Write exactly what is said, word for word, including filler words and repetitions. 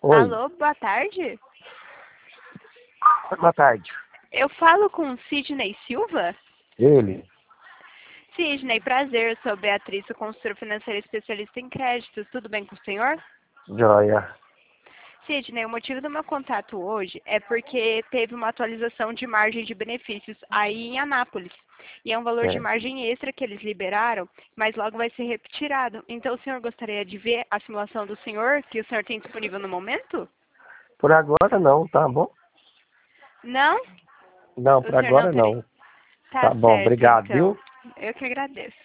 Oi, Alô, boa tarde. boa tarde. Eu falo com Sidney Silva? Ele? Sidney, prazer. Eu sou Beatriz, sou consultora financeira especialista em créditos. Tudo bem com o senhor? Joia. Sidney, o motivo do meu contato hoje é porque teve uma atualização de margem de benefícios aí em Anápolis. E é um valor de É. margem extra que eles liberaram, mas logo vai ser retirado. Então o senhor gostaria de ver a simulação do senhor, que o senhor tem disponível no momento? Por agora não, tá bom? Não? Não, O por senhor não agora teria? não. Tá Tá bom, certo, obrigado, então. viu? Eu que agradeço.